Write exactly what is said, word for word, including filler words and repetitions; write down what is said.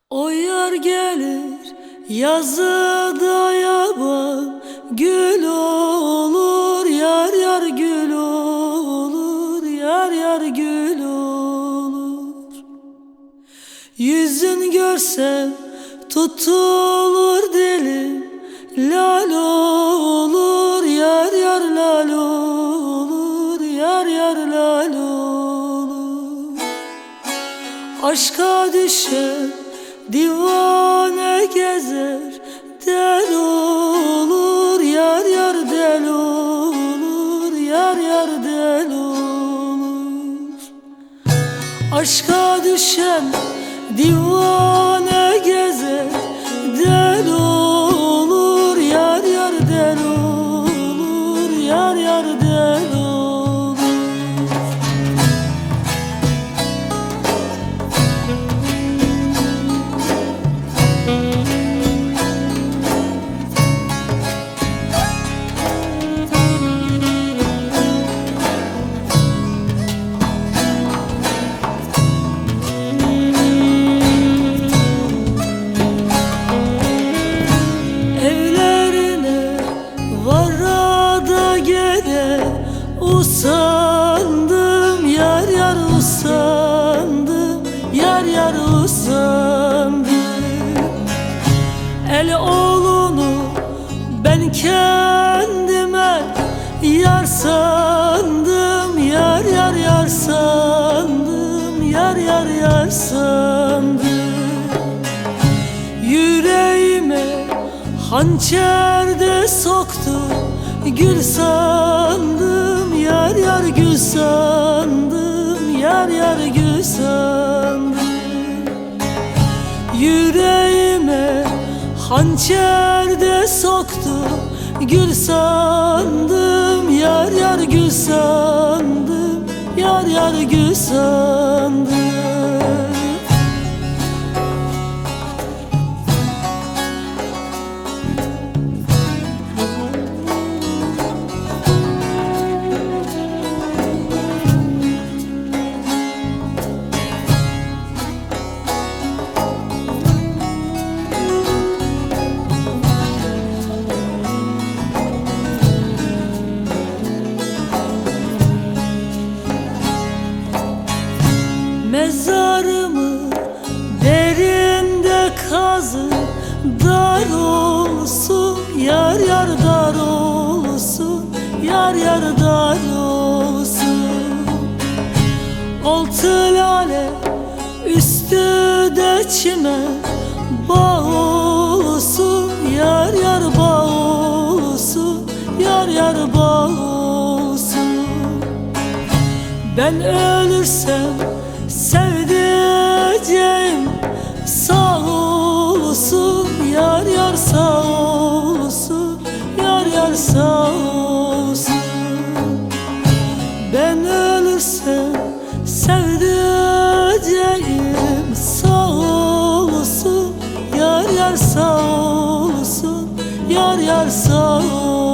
O yar gelir yazıda yaban, gül olur yar yar gül olur, yar yar gül olur. Yüzün görsem tutulur dilim, lal olur yar yar lal olur, yar yar lal olur. Aşka düşer divane gezer, del olur yar yar del olur, yar yar del olur. Aşka düşen divane gezer, del olur yar yar del olur, yar yar del olur. Usandım yar yar usandım, yar yar usandım. El oğlunu ben kendime yar sandım, yar yar yar sandım, yar yar yar sandım. Yüreğime hançer de soktu, gül sandım, yar yar gül sandım, yar yar gül sandım. Yüreğime hançer de soktu, gül sandım, yar yar gül sandım, yar yar gül sandım. Mezarımı derinde kazı, dar olsun yar yar dar olsun, yar yar dar olsun. Altı lale üstü de çimen, bağ olsun yar yar bağ olsun, yar yar bağ olsun. Ben ölürsem sevdiceğim sağ olsun, yar yar sağ olsun, yar yar sağ olsun. Ben ölürsem sevdiceğim sağ olsun, yar yar sağ olsun, yar yar sağ olsun.